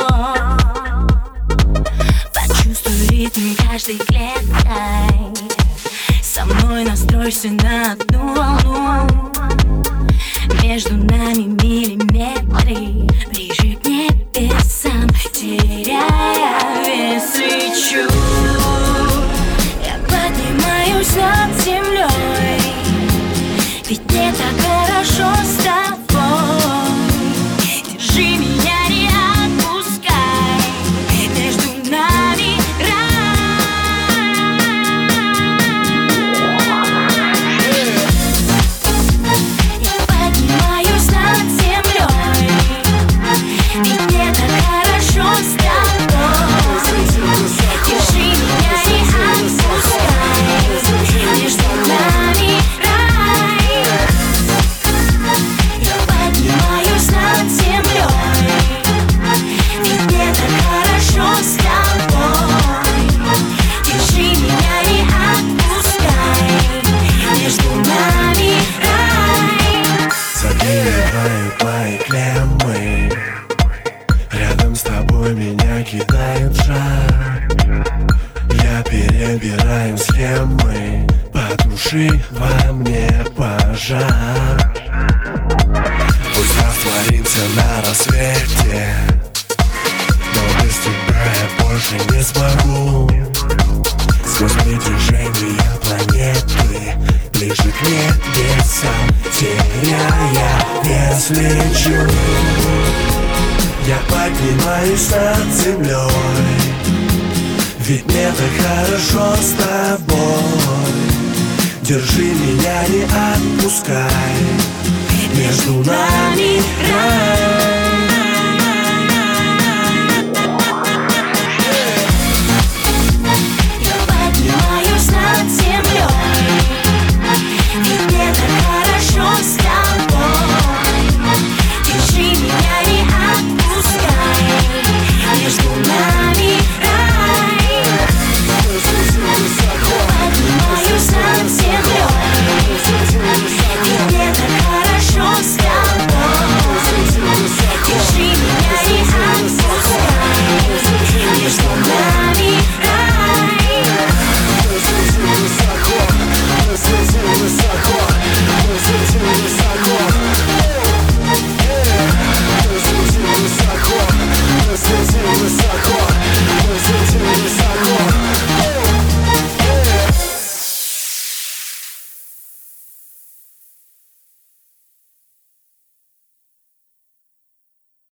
Почувствуй ритм каждой клеткой. Со мной настройся на одну волну. Между нами миллиметры, ближе к небесам, теряя вес, лечу. Я поднимаюсь над землей, ведь мне так хорошо с тобой. Держи меня, не отпускай, между нами мои клеммы. Рядом с тобой меня кидает жар. Я перебираю схемы, потуши во мне пожар. Пусть растворимся на рассвете, но без тебя я больше не смогу. Сквозь притяжение планеты, ближе к небесам, теряя вес, лечу. Я поднимаюсь над землей, ведь мне так хорошо с тобой. Держи меня, не отпускай, между нами рай.